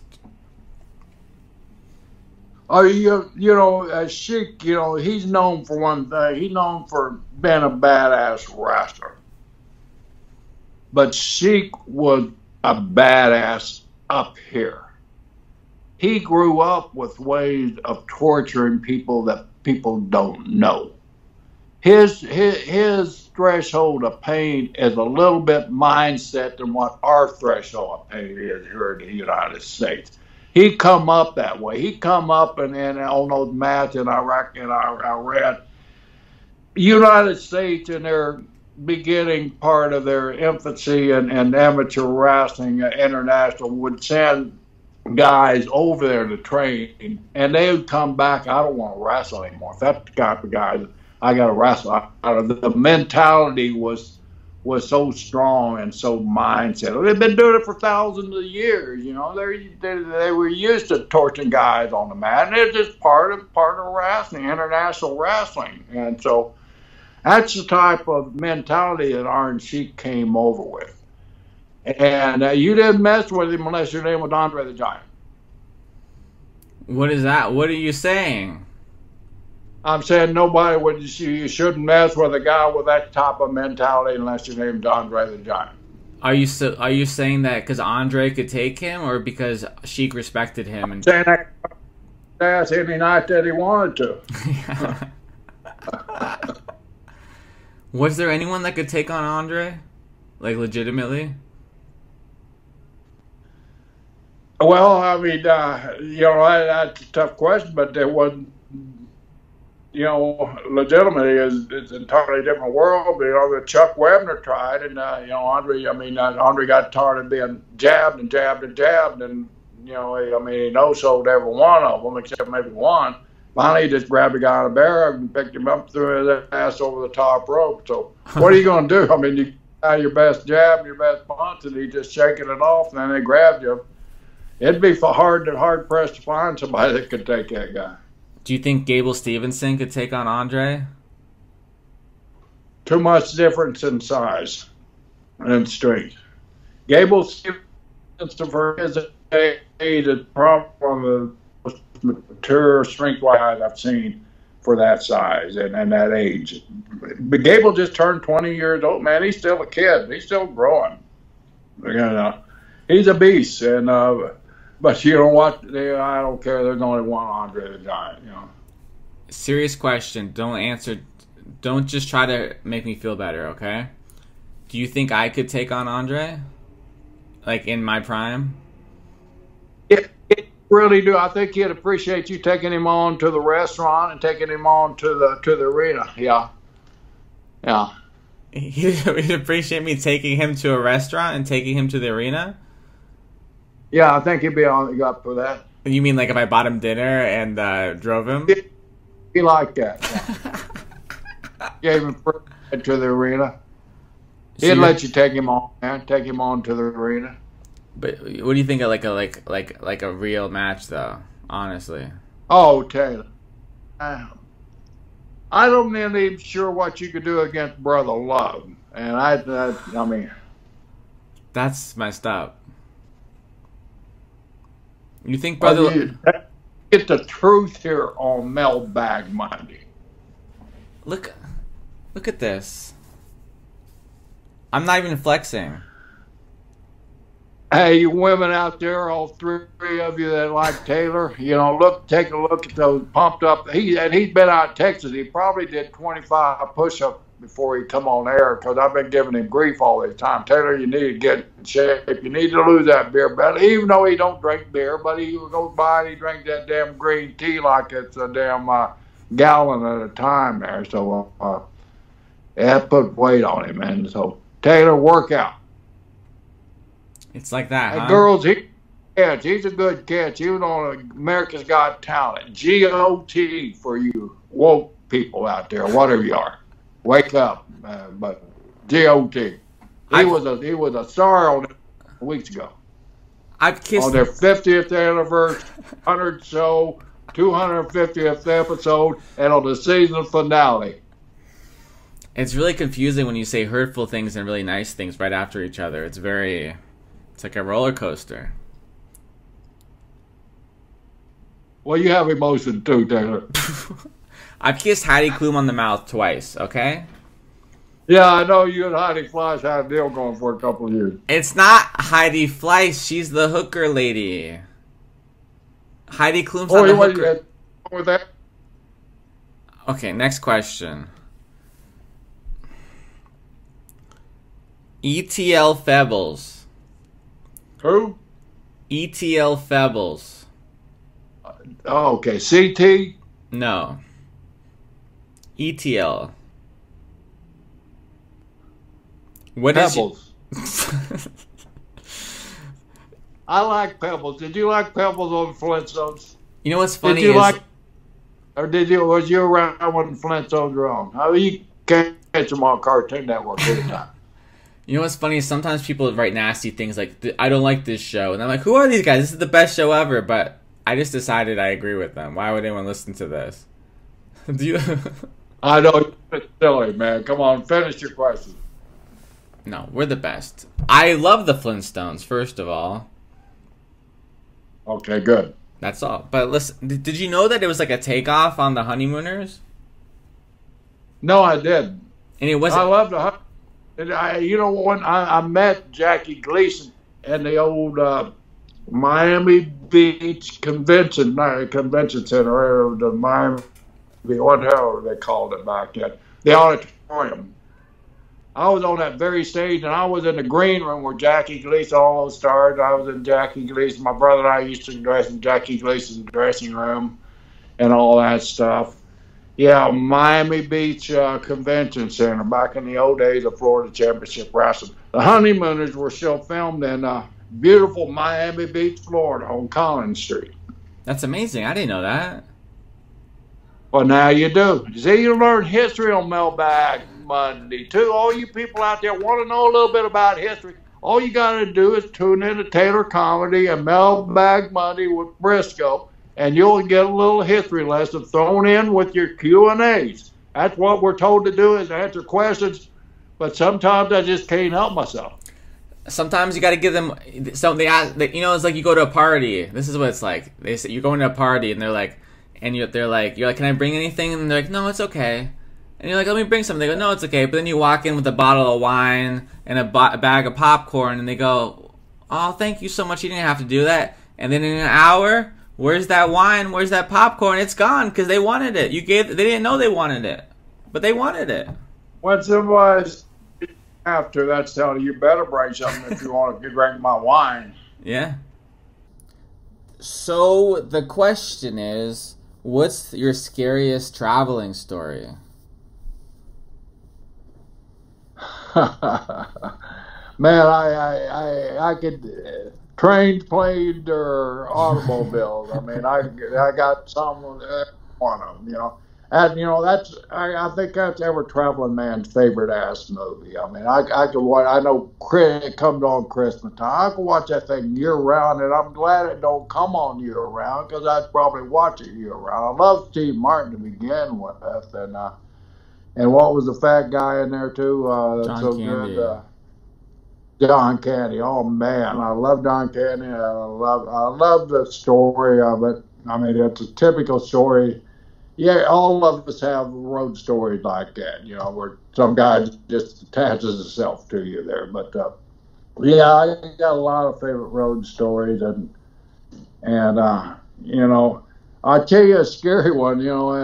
Oh, Sheik, he's known for one thing. He's known for being a badass wrestler. But Sheik was a badass up here. He grew up with ways of torturing people that people don't know. His threshold of pain is a little bit mindset than what our threshold of pain is here in the United States. He come up that way. He come up and on those mats in Iraq and Iran. United States in their beginning part of their infancy and amateur wrestling international would send guys over there to train, and they would come back. I don't want to wrestle anymore. If that's the type of guys I got to wrestle. The mentality was so strong and so mindset. They've been doing it for thousands of years. They were used to torturing guys on the mat, and it's just part of wrestling, international wrestling. And so that's the type of mentality that Iron Sheik came over with. And you didn't mess with him unless your name was Andre the Giant. What is that? What are you saying? I'm saying nobody would. You shouldn't mess with a guy with that type of mentality unless your name's Andre the Giant. Are you saying that because Andre could take him, or because Sheik respected him? And Saying that ass any night that he wanted to. Was there anyone that could take on Andre, like legitimately? Well, I mean, that's a tough question, but there wasn't. Legitimately is an entirely different world. But, that Chuck Webner tried, and Andre. I mean, Andre got tired of being jabbed and jabbed and jabbed, and he no-sold every one of them except maybe one. Finally, he just grabbed a guy in a barrel and picked him up, threw his ass over the top rope. So, what are you going to do? I mean, you got your best jab, your best punch, and he just shaking it off, and then they grabbed you. It'd be hard pressed to find somebody that could take that guy. Do you think Gable Stevenson could take on Andre? Too much difference in size and strength. Gable Stevenson, for his age, is probably one of the most mature strength-wise I've seen for that size and that age. But Gable just turned 20 years old. Man, he's still a kid. He's still growing. He's a beast. And but you know what? I don't care. There's only one Andre the Giant. Serious question. Don't answer. Don't just try to make me feel better, okay? Do you think I could take on Andre? Like in my prime? It really do. I think he'd appreciate you taking him on to the restaurant and taking him on to the arena. Yeah. He'd appreciate me taking him to a restaurant and taking him to the arena? Yeah, I think he'd be up for that. You mean like if I bought him dinner and drove him? He liked that. Yeah. Gave him to the arena. He'd let you take him on, man. Take him on to the arena. But what do you think of like a real match though? Honestly. Oh, Taylor. I don't really sure what you could do against Brother Love, and I mean, that's messed up. You think Brother? Get the truth here on Mailbag Monday. Look at this. I'm not even flexing. Hey, you women out there, all three of you that like Taylor, take a look at those pumped up. He's been out in Texas. He probably did 25 push-ups before he come on air because I've been giving him grief all this time. Taylor, you need to get in shape. You need to lose that beer belly, even though he don't drink beer, but he goes by and he drinks that damn green tea like it's a damn gallon at a time there. So that put weight on him, man. So Taylor, work out. It's like that, huh? Girls, he's a good catch. He was on America's Got Talent. GOT for you woke people out there, whatever you are. Wake up, but GOT. He was a star on it weeks ago. I've kissed on their 50th anniversary, 250th episode, and on the season finale. It's really confusing when you say hurtful things and really nice things right after each other. It's like a roller coaster. Well, you have emotion too, Taylor. I've kissed Heidi Klum on the mouth twice, okay? Yeah, I know you and Heidi Fleiss had a deal going for a couple of years. It's not Heidi Fleiss. She's the hooker lady. Heidi Klum's not the hooker. With that? Okay, next question. ETL Febbles. Who? ETL Febbles. Oh, okay. CT? No. ETL. What Pebbles. I like Pebbles. Did you like Pebbles on Flintstones? You know what's funny was you around when Flintstones were on? How you can't catch them on Cartoon Network every time? You know what's funny is sometimes people write nasty things like, I don't like this show. And I'm like, who are these guys? This is the best show ever. But I just decided I agree with them. Why would anyone listen to this? Do you? I know it's silly, man. Come on, finish your question. No, we're the best. I love the Flintstones, first of all. Okay, good. That's all. But listen, did you know that it was like a takeoff on the Honeymooners? No, I didn't. And it I wasn't. love the. And when I met Jackie Gleason in the old Miami Beach Convention Center, or the Miami, whatever they called it back then, the auditorium. I was on that very stage, and I was in the green room where Jackie Gleason all started. I was in Jackie Gleason. My brother and I used to dress in Jackie Gleason's dressing room and all that stuff. Yeah, Miami Beach Convention Center back in the old days of Florida Championship Wrestling. The Honeymooners were still filmed in beautiful Miami Beach, Florida, on Collins Street. That's amazing. I didn't know that. Well, now you do. See, you learn history on Mailbag Monday, too. All you people out there want to know a little bit about history, all you got to do is tune in to Taylor Comedy and Mailbag Monday with Briscoe, and you'll get a little history lesson thrown in with your Q&As. That's what we're told to do, is answer questions, but sometimes I just can't help myself. Sometimes you got to give them something. It's like you go to a party. This is what it's like. They say you're going to a party, and they're like, you're like, can I bring anything? And they're like, no, it's okay. And you're like, let me bring something. They go, no, it's okay. But then you walk in with a bottle of wine and a bag of popcorn, and they go, oh, thank you so much. You didn't have to do that. And then in an hour, where's that wine? Where's that popcorn? It's gone because they wanted it. They didn't know they wanted it, but they wanted it. When somebody's after, that's telling you better bring something if you want to drink my wine. Yeah. So the question is, what's your scariest traveling story? Man, I could trains, planes, or automobiles. I mean, I got some one of them, And I think that's every traveling man's favorite ass movie. I mean, I could watch. I know it comes on Christmas time. I could watch that thing year round, and I'm glad it don't come on year round because I'd probably watch it year round. I love Steve Martin to begin with, and what was the fat guy in there too? That's John so Candy. good. John Candy. Oh man, I love John Candy. I love the story of it. I mean, it's a typical story. Yeah, all of us have road stories like that, where some guy just attaches himself to you there. But yeah, I got a lot of favorite road stories, and I'll tell you a scary one,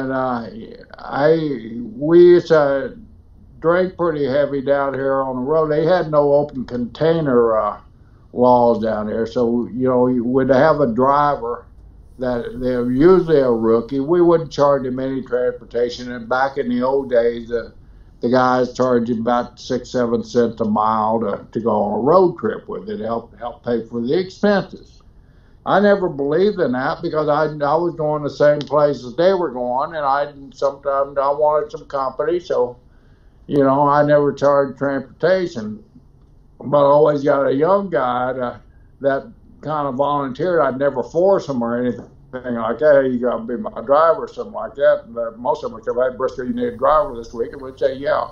and we used to drink pretty heavy down here on the road. They had no open container laws down there, so you would have a driver that they're usually a rookie. We wouldn't charge him any transportation. And back in the old days, the guys charged him about 6-7 cents a mile to go on a road trip with it, help pay for the expenses. I never believed in that because I was going the same place as they were going, and sometimes I wanted some company, so I never charged transportation. But I always got a young guy that kind of volunteered. I'd never force them or anything like that. Hey, you got to be my driver or something like that. And most of them would say, hey, Briscoe, you need a driver this week. And we'd say, yeah.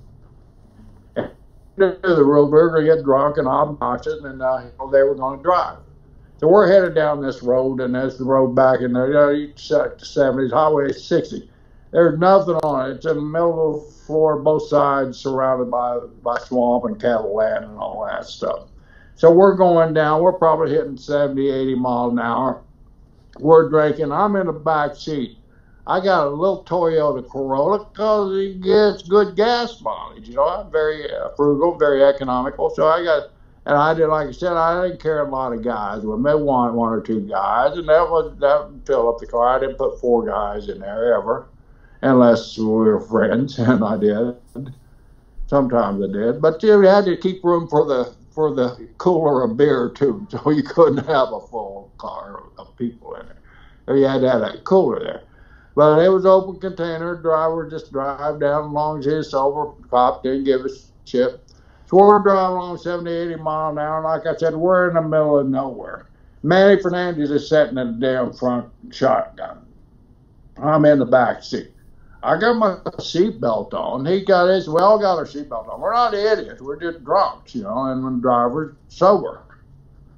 And the road, we were going to get drunk and obnoxious, and they were going to drive. So we're headed down this road, and there's the road back in there, you check the 70s, Highway 60. There's nothing on it. It's in the middle of the floor, both sides surrounded by swamp and cattle land and all that stuff. So we're going down. We're probably hitting 70, 80 miles an hour. We're drinking. I'm in the back seat. I got a little Toyota Corolla because it gets good gas mileage. I'm very frugal, very economical. So I did, like I said, I didn't carry a lot of guys with me, one or two guys, and that would fill up the car. I didn't put 4 guys in there ever, unless we were friends, and I did. Sometimes I did, but you had to keep room for the cooler of beer too, so you couldn't have a full car of people in there. So you had to have that cooler there. But it was open container. Driver just drive down as long as he's sober. Cop didn't give us shit. So we're driving along 70, 80 miles an hour. And like I said, we're in the middle of nowhere. Manny Fernandez is sitting in the damn front shotgun. I'm in the back seat. I got my seatbelt on. He got his. We all got our seatbelt on. We're not idiots. We're just drunks, and when drivers sober.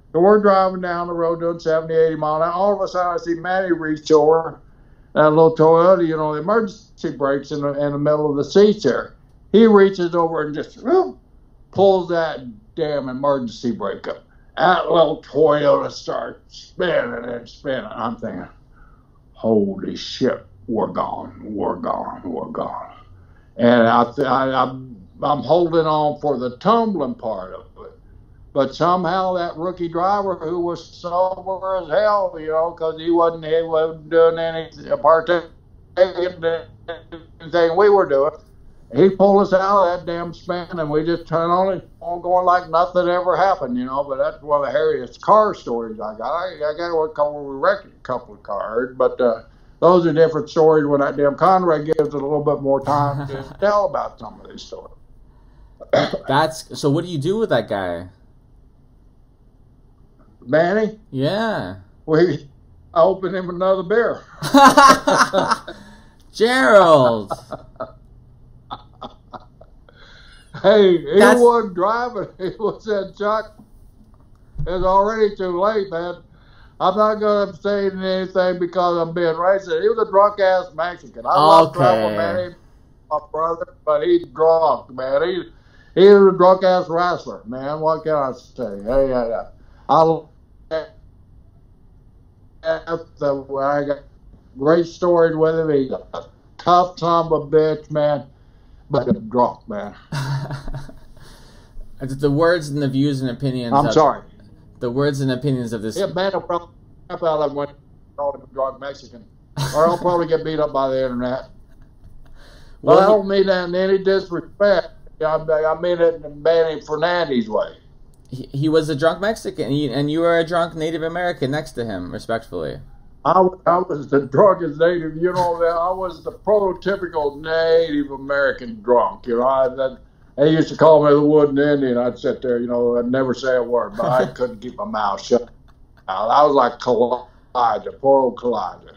So we're driving down the road doing 70, 80 miles an hour. All of a sudden, I see Manny reach over that little Toyota, the emergency brakes in the middle of the seats there. He reaches over and just pulls that damn emergency brake up. That little Toyota starts spinning and spinning. I'm thinking, holy shit, we're gone, we're gone, we're gone. And I'm holding on for the tumbling part of it. But somehow that rookie driver who was sober as hell, because he wasn't doing anything, partaking in anything we were doing, he pulled us out of that damn spin, and we just turned on going like nothing ever happened, But that's one of the hairiest car stories I got. I got what we wrecked a couple of cars, but those are different stories when that damn Conrad gives it a little bit more time to tell about some of these stories. So what do you do with that guy? Manny? Yeah. I opened him another beer. Gerald! Hey, he wasn't driving. He was in Chuck. It's already too late, man. I'm not going to say anything because I'm being racist. He was a drunk-ass Mexican. I love trouble, man. He's my brother, but he's drunk, man. He was a drunk-ass wrestler, man. What can I say? Hey, I got great stories with him. He's a tough son of a bitch, man, but a drunk, man. The words and the views and opinions. I'm sorry. The words and opinions of this. Yeah, man, I'll probably out when called him a drunk Mexican, or I'll probably get beat up by the internet. Well, I don't mean that in any disrespect. I mean it in Manny Fernandez way. He was a drunk Mexican, and you were a drunk Native American next to him, respectfully. I was the drunkest Native, I was the prototypical Native American drunk, They used to call me the Wooden Indian. I'd sit there, I'd never say a word, but I couldn't keep my mouth shut. I was like Elijah, poor old Elijah,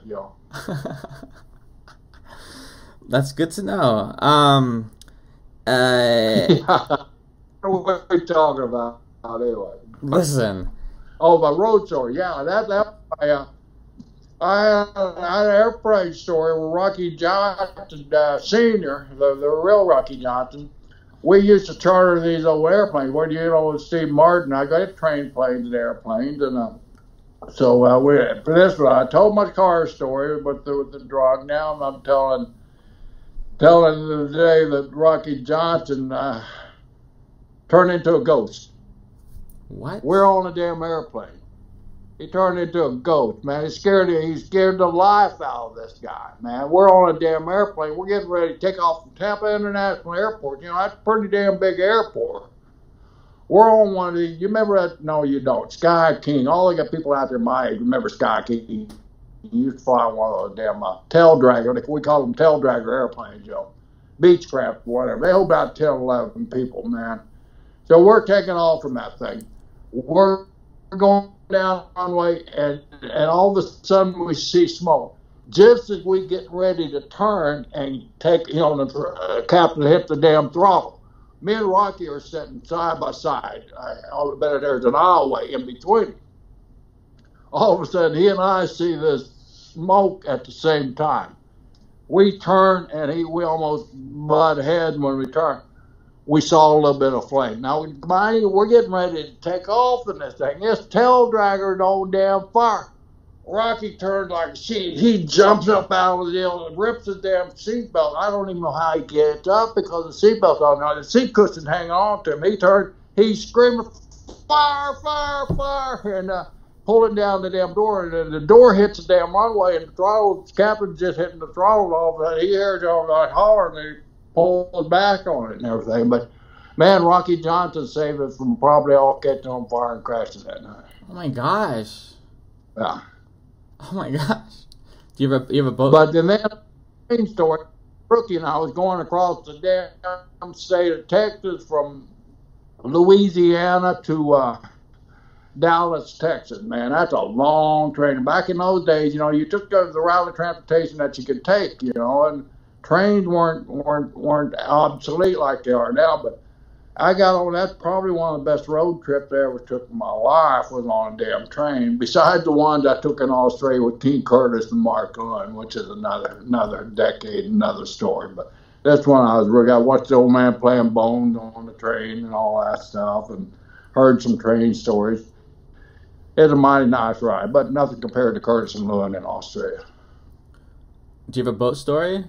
That's good to know. What are we talking about anyway? Listen. Oh, my road story. Yeah, I had an airplane story with Rocky Johnson Sr., the real Rocky Johnson. We used to charter these old airplanes. With Steve Martin, I got trained planes and airplanes, and so for this one, I told my car story, but with the drug. Now I'm telling the day that Rocky Johnson turned into a ghost. What? We're on a damn airplane. He turned into a ghost, man. He scared the life out of this guy, man. We're on a damn airplane. We're getting ready to take off from Tampa International Airport. That's a pretty damn big airport. We're on one of these. You remember that? No, you don't. Sky King. All the people out there my age remember Sky King. He used to fly one of those damn tail dragger. We call them tail dragger airplanes, Beechcraft, whatever. They hold about 10, 11 people, man. So we're taking off from that thing. We're going down the runway, and all of a sudden we see smoke. Just as we get ready to turn and take, the captain hit the damn throttle. Me and Rocky are sitting side by side. There's an aisleway in between. All of a sudden, he and I see this smoke at the same time. We turn, and we almost butt head when we turn. We saw a little bit of flame. Now, mind you, we're getting ready to take off in this thing. This tail dragger's on damn fire. Rocky turns like a sheet. He jumps up out of the deal and rips his damn seatbelt. I don't even know how he gets up because the seatbelt's on. Now, the seat cushion hanging on to him. He turned, he's screaming, fire, fire, fire, and pulling down the damn door. And then the door hits the damn runway, and the captain's just hitting the throttle off. And he hears all that holler, and he pulls back on it and everything. But, man, Rocky Johnson saved us from probably all catching on fire and crashing that night. Oh, my gosh. Yeah. Oh my gosh! Do you have a boat? But then main story, Rookie and I was going across the damn state of Texas from Louisiana to Dallas, Texas. Man, that's a long train. Back in those days, you took the route of transportation that you could take, and trains weren't obsolete like they are now. But I got on. That's probably one of the best road trips I ever took in my life. Was on a damn train. Besides the ones I took in Australia with King Curtis and Mark Lund, which is another decade, another story. But that's when I was really. I watched the old man playing Bones on the train and all that stuff, and heard some train stories. It's a mighty nice ride, but nothing compared to Curtis and Lund in Australia. Do you have a boat story?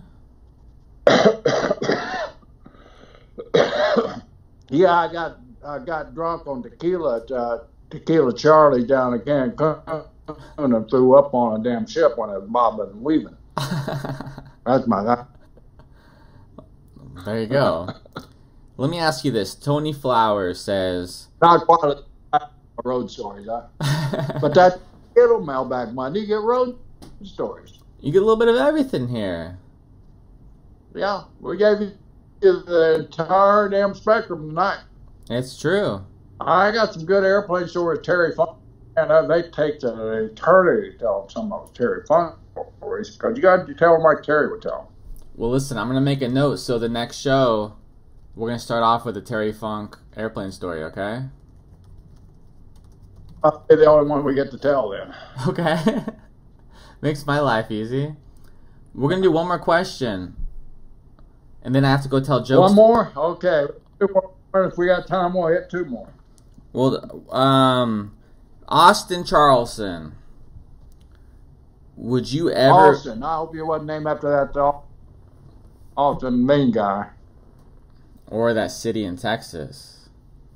Yeah, I got drunk on tequila at Tequila Charlie down in Cancun and threw up on a damn ship when it was bobbing and weaving. That's my. There you go. Let me ask you this. Tony Flowers says... Not quite a road stories, huh? But that little mailbag Monday, you get road stories. You get a little bit of everything here. Yeah, we gave you the entire damn spectrum tonight. It's true. I got some good airplane stories. Terry Funk, and they take the eternity to tell some of those Terry Funk stories because you got to tell them like Terry would tell them. Well, listen, I'm going to make a note. So the next show, we're going to start off with a Terry Funk airplane story, okay? I'll be the only one we get to tell then. Okay. Makes my life easy. We're going to do one more question. And then I have to go tell jokes. One more? Okay. If we got time, we'll hit two more. Well, Austin Charleston. Would you ever... Austin. I hope you wasn't named after that Austin mean guy. Or that city in Texas.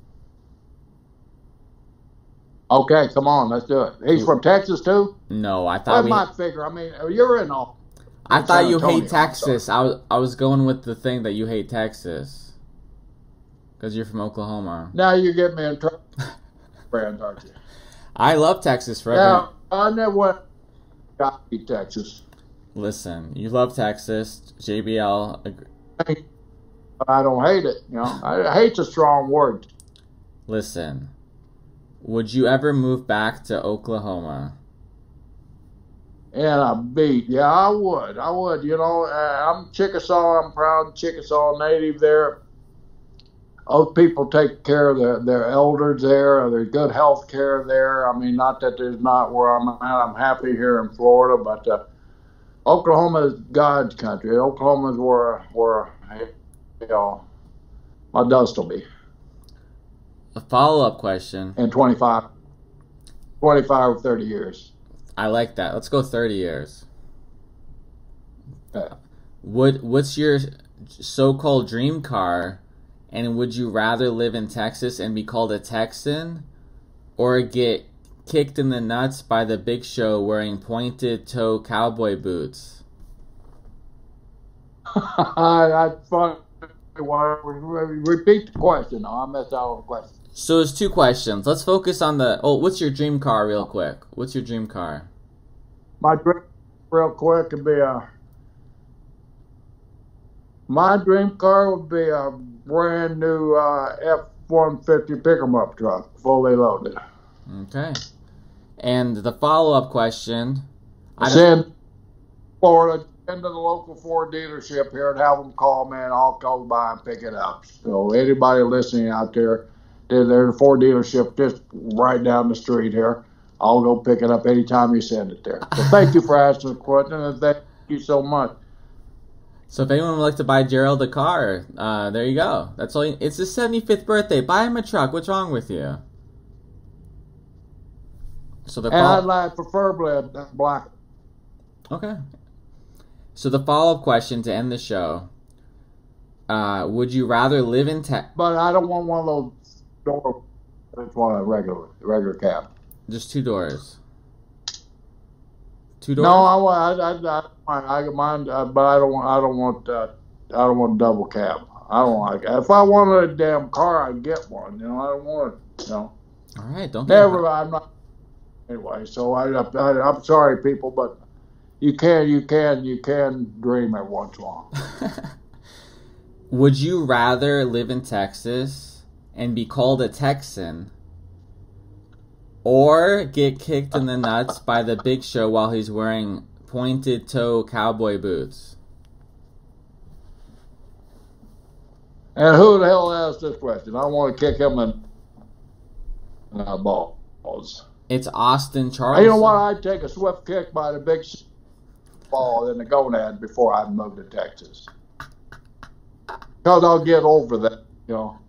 Okay, come on, let's do it. He's from Texas, too? No, I thought I might figure. I mean, you're in all... I thought you hate Texas. I was going with the thing that you hate Texas. Because you're from Oklahoma. Now you get me in trouble, friends, aren't you? I love Texas forever. Yeah, I never went to Texas. Listen, you love Texas. JBL. I don't hate it. You know, I hate's a strong word. Listen, would you ever move back to Oklahoma? And a beat. Yeah, I would. You know, I'm Chickasaw. I'm proud Chickasaw native there. Those people take care of their elders there. There's good health care there. I mean, not that there's not where I'm at. I'm happy here in Florida, but Oklahoma is God's country. Oklahoma is where you know, my dust will be. A follow-up question. In 25 or 30 years. I like that. Let's go 30 years. Yeah. What's your so-called dream car, and would you rather live in Texas and be called a Texan, or get kicked in the nuts by the Big Show wearing pointed-toe cowboy boots? That's funny. Repeat the question. I missed out on the question. So there's two questions. Let's focus on the... Oh, what's your dream car real quick? What's your dream car? My dream, real quick, would be my dream car would be a brand new F-150 pick-em-up truck, fully loaded. Okay. And the follow-up question... Send Florida into the local Ford dealership here and have them call me, and I'll go by and pick it up. So anybody listening out there, there's a Ford dealership just right down the street here. I'll go pick it up anytime you send it there. So thank you for asking the question, and thank you so much. So if anyone would like to buy Gerald a car, there you go. That's all. It's his 75th birthday. Buy him a truck. What's wrong with you? So the I'd like preferably a black. Okay. So the follow-up question to end the show: would you rather live in Texas? But I don't want one of those doors. I just want a regular cab. Just two doors. Two doors? No, I mind, but I don't want a double cab. I don't like it. If I wanted a damn car, I'd get one. You know, I don't want it. You know. All right, don't. Never. I'm not. Anyway, so I'm sorry, people, but you can dream every once in a while. Would you rather live in Texas and be called a Texan, or get kicked in the nuts by the Big Show while he's wearing pointed-toe cowboy boots? And who the hell asked this question? I want to kick him in balls. It's Austin Charles. And you know what? I'd take a swift kick by the big ball in the gonad before I move to Texas. Because I'll get over that, you know.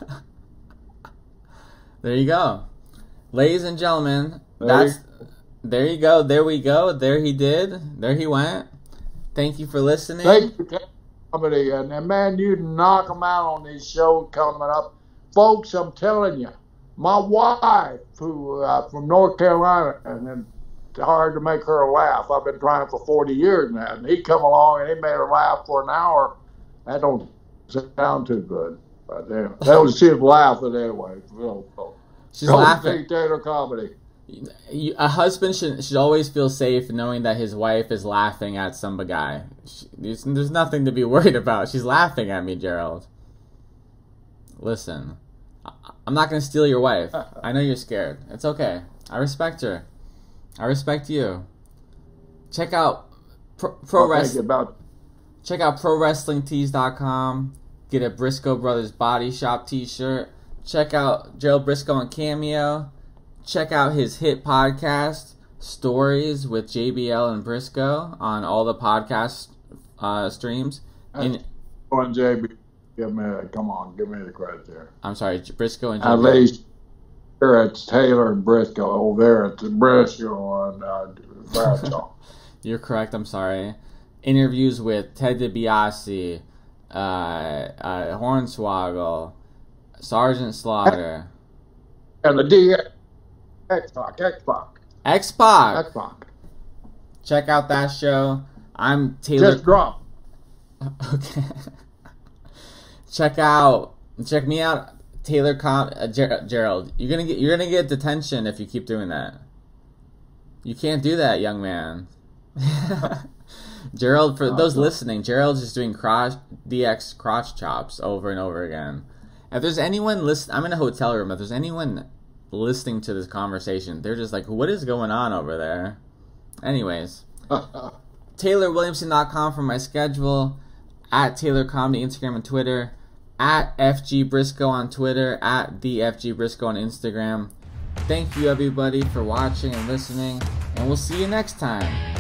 There you go. Ladies and gentlemen, there you go. There we go. There he did. There he went. Thank you for listening. Thank you, comedy. And man, you knock them out on these shows coming up. Folks, I'm telling you, my wife, who from North Carolina, and it's hard to make her laugh. I've been trying for 40 years now. And he come along and he made her laugh for an hour. That don't sound too good. But she's laughing anyway. She's laughing. Taylor comedy. A husband should always feel safe knowing that his wife is laughing at some guy. There's nothing to be worried about. She's laughing at me, Gerald. Listen, I'm not going to steal your wife. I know you're scared. It's okay. I respect her. I respect you. Check out pro wrestling. Check out ProWrestlingTees.com. Get a Briscoe Brothers Body Shop t-shirt. Check out Gerald Briscoe on Cameo. Check out his hit podcast, Stories with JBL and Briscoe, on all the podcast streams. And JB, come on, give me the credit there. I'm sorry, Briscoe and JBL. At least here it's Taylor and Briscoe. Over there it's Briscoe and Bradshaw. You're correct, I'm sorry. Interviews with Ted DiBiase, Hornswoggle, Sergeant Slaughter. And the X-Pac. Check out that show. I'm Taylor. Just drop. Okay. Check me out, Taylor Gerald. You're gonna get detention if you keep doing that. You can't do that, young man. Gerald, for those listening, Gerald's just doing DX crotch chops over and over again. If there's anyone I'm in a hotel room. If there's anyone listening to this conversation, they're just like, what is going on over there? Anyways, TaylorWilliamson.com for my schedule. At Taylor Comedy, Instagram and Twitter. At FG Briscoe on Twitter. At the FG Briscoe on Instagram. Thank you, everybody, for watching and listening, and we'll see you next time.